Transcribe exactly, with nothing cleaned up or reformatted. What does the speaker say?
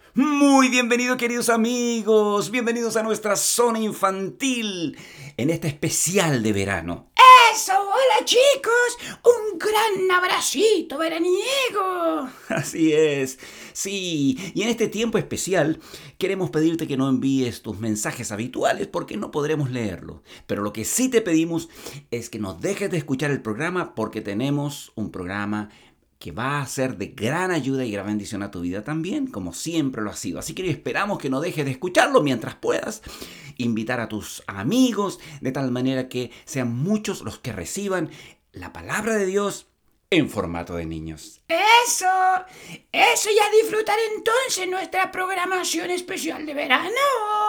Muy bienvenido, queridos amigos, bienvenidos a nuestra zona infantil en este especial de verano. Eso, hola chicos, un gran abracito veraniego. Así es, sí, y en este tiempo especial queremos pedirte que no envíes tus mensajes habituales porque no podremos leerlo. Pero lo que sí te pedimos es que nos dejes de escuchar el programa porque tenemos un programa que va a ser de gran ayuda y gran bendición a tu vida también, como siempre lo ha sido. Así que esperamos que no dejes de escucharlo mientras puedas, invitar a tus amigos, de tal manera que sean muchos los que reciban la palabra de Dios en formato de niños. Eso, eso, y a disfrutar entonces nuestra programación especial de verano.